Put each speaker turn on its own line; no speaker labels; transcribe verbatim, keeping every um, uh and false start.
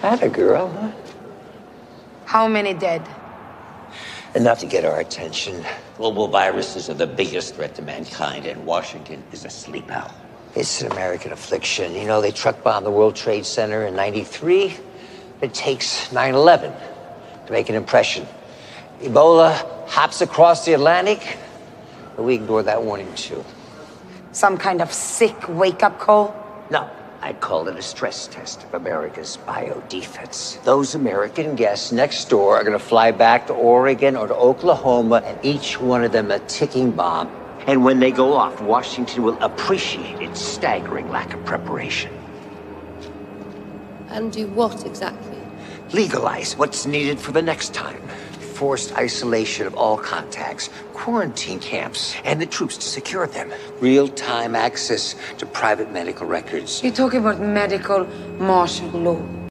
Atta girl, huh?
How many dead?
Enough to get our attention. Global viruses are the biggest threat to mankind, and Washington is a sleep owl. It's an American affliction. You know, they truck bombed the World Trade Center in ninety-three. It takes nine eleven to make an impression. Ebola hops across the Atlantic, but we ignore that warning too.
Some kind of sick wake-up call?
No, I'd call it a stress test of America's bio-defense. Those American guests next door are gonna fly back to Oregon or to Oklahoma, and each one of them a ticking bomb. And when they go off, Washington will appreciate its staggering lack of preparation.
And do what exactly?
Legalize what's needed for the next time. Forced isolation of all contacts, quarantine camps, and the troops to secure them. Real-time access to private medical records.
You're talking about medical martial law.